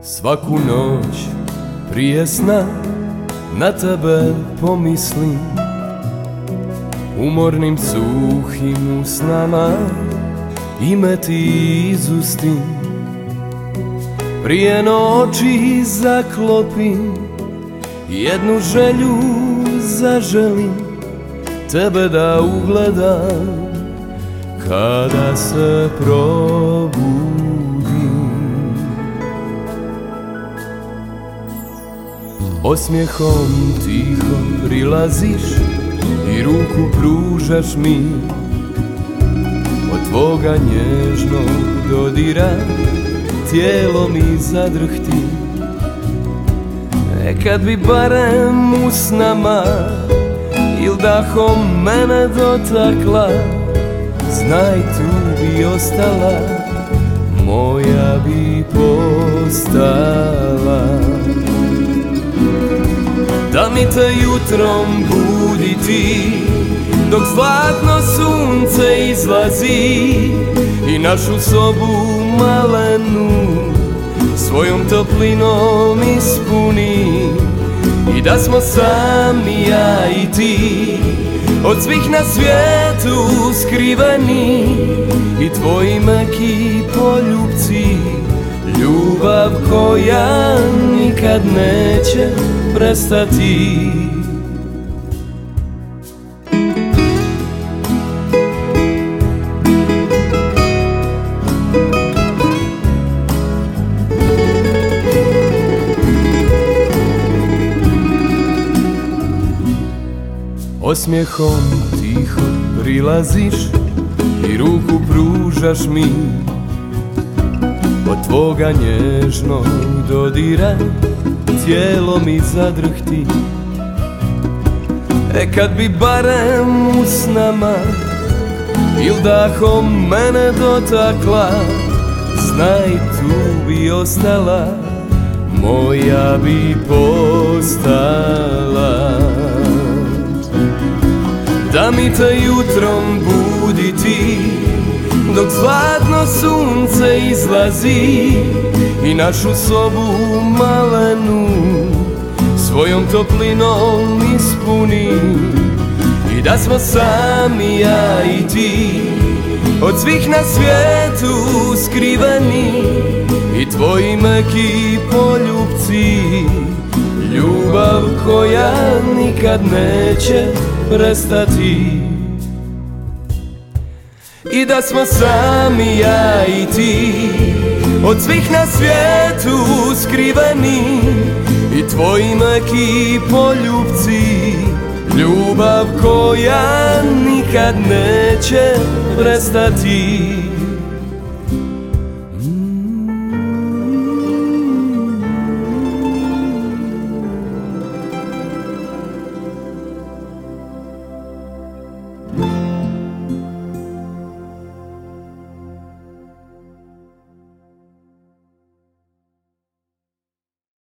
Svaku noć prije sna na tebe pomislim, umornim suhim usnama ime ti izustim. Prije noći zaklopim, jednu želju zaželim, tebe da ugledam kada se probudim. Osmijehom tiho prilaziš i ruku pružaš mi, od tvoga nježnog dodira tijelo mi zadrhti. Kad bi barem usnama il dahom mene dotakla, znaj tu bi ostala, moja bi postala. Da mi te jutrom budi ti, dok zlatno sunce izlazi i našu sobu malenu svojom toplinom ispuni. I da smo sami ja i ti, od svih na svijetu skriveni, i tvoji meki poljubci, ljubav koja nikad neće prestati. Osmijehom tiho prilaziš i ruku pružaš mi, od tvoga nježnog dodira tijelo mi zadrhti. Kad bi barem usnama il dahom mene dotakla, znaj tu bi ostala, moja bi postala. Da mi te jutrom budi ti, dok zlatno sunce izlazi i našu sobu malenu svojom toplinom ispuni. I da smo sami ja i ti, od svih na svijetu skriveni, i tvoji meki poljubci, ljubav koja nikad neće prestati. I da smo sami ja i ti, od svih na svijetu skriveni, i tvoji meki poljubci, ljubav koja nikad neće prestati.